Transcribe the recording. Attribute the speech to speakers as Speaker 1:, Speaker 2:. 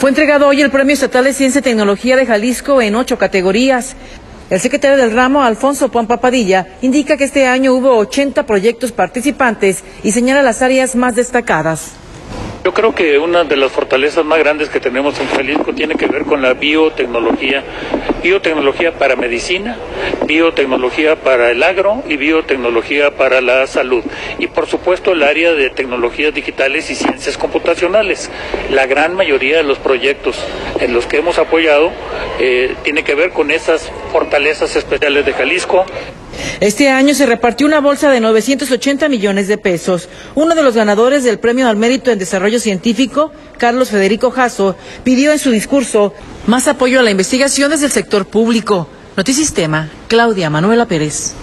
Speaker 1: Fue entregado hoy el Premio Estatal de Ciencia y Tecnología de Jalisco en 8 categorías. El secretario del ramo, Alfonso Pompa Padilla, indica que este año hubo 80 proyectos participantes y señala las áreas más destacadas.
Speaker 2: Yo creo que una de las fortalezas más grandes que tenemos en Jalisco tiene que ver con la biotecnología para medicina, biotecnología para el agro y biotecnología para la salud. Y por supuesto el área de tecnologías digitales y ciencias computacionales. La gran mayoría de los proyectos en los que hemos apoyado tiene que ver con esas fortalezas especiales de Jalisco.
Speaker 1: Este año se repartió una bolsa de 980 millones de pesos. Uno de los ganadores del Premio al Mérito en Desarrollo Científico, Carlos Federico Jasso, pidió en su discurso más apoyo a la investigación desde el sector público. Notisistema, Claudia Manuela Pérez.